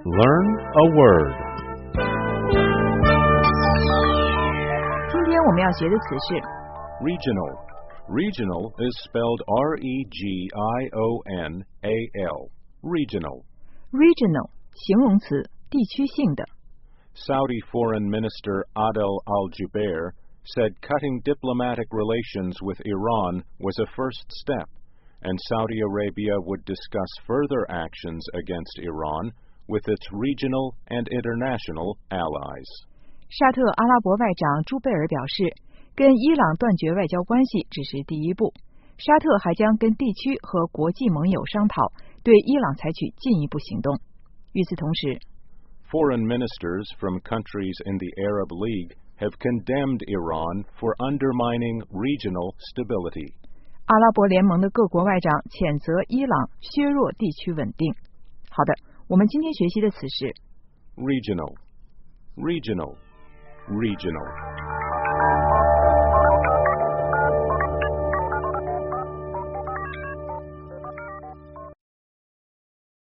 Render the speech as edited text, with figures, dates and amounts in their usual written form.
Learn a word. 今天我们要学的词是 Regional. Regional is spelled R-E-G-I-O-N-A-L. Regional. regional 形容词，地区性的。 Saudi Foreign Minister Adel al-Jubeir said cutting diplomatic relations with Iran was a first step, and Saudi Arabia would discuss further actions against Iran with its regional and international allies. 沙特阿拉伯外长朱贝尔表示，跟伊朗断绝外交关系只是第一步，沙特还将跟地区和国际盟友商讨，对伊朗采取进一步行动。与此同时， Foreign ministers from countries in the Arab League have condemned Iran for undermining regional stability. 阿拉伯联盟的各国外长谴责伊朗削弱地区稳定。好的，我们今天学习的词是 Regional. Regional. Regional.